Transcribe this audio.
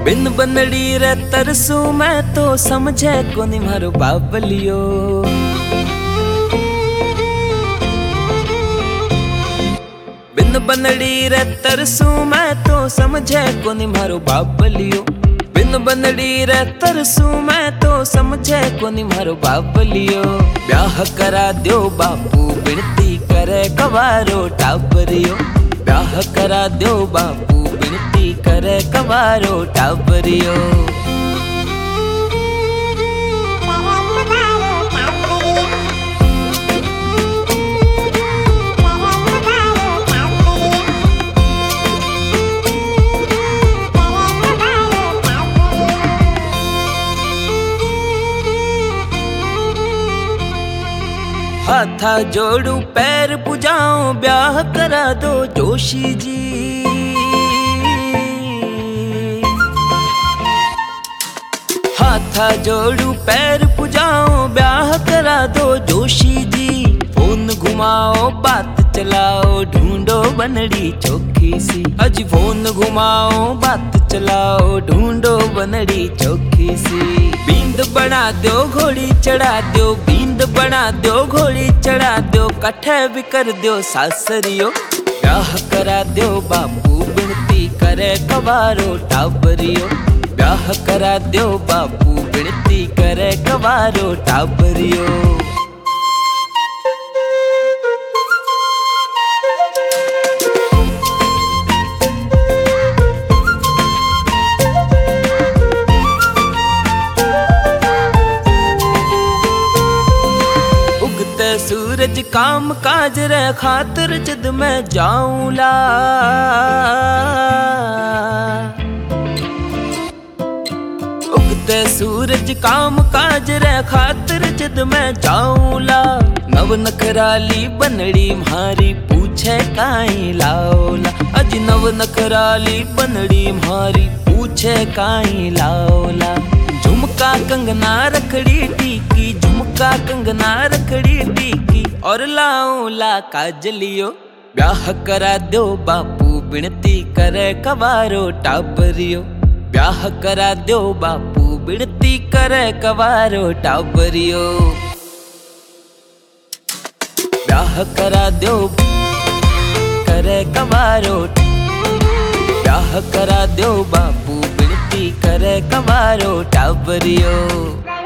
बिन बनड़ी रे तरसू मैं तो समझे कोनी मारो बाबलियो। बिन बनड़ी रे तरसू मैं तो समझे कोनी मारो बाबलियो। बिन बनड़ी रे तरसू मैं तो समझे कोनी मारो बाबलियो। ब्याह करा दो बापू बिनती करे कवारो टाबरियो। ब्याह करा दो बापू बिनती करे कवारो टाबरियो। हाथा जोड़ू पैर पुजाऊं ब्याह करा दो जोशी जी। हाथा जोड़ू पैर पुजाऊं ब्याह करा दो जोशी जी। फोन घुमाओ बात चलाओ ढूंढो बनड़ी चोखी सी। अज फोन घुमाओ बात चलाओ ढूंढो बनड़ी चोखी सी। बींद बना दो घोड़ी चढ़ा दो। बींद बना दो घोड़ी चढ़ा दो। कठे भी कर दो सासरियो। ब्याह करा दो बापू बिनती करे कवारो टाबरियो। ब्याह करा दो बापू बिनती करे कवारो टाबरियो। सूरज काम काज रे खातिर जद मैं जाऊंला। उगते सूरज काम काज रे खातिर जद मैं जाऊंला। नव नखराली बनड़ी म्हारी पूछे काई लाओला। अज नव नखराली बनड़ी म्हारी पूछे काई लाओला। झुमका कंगना रखड़ी टीकी। झुमका कंगना रखड़ी टीकी और लाऊं ला काजलियो। ब्याह करा दो बापू बिनती करे कवारो टाबरियो। ब्याह करा दो बापू बिनती करे कवारो टाबरियो। ब्याह करा दो करे कवारो। ब्याह करा दो बापू बिनती करे कवारो टाबरियो।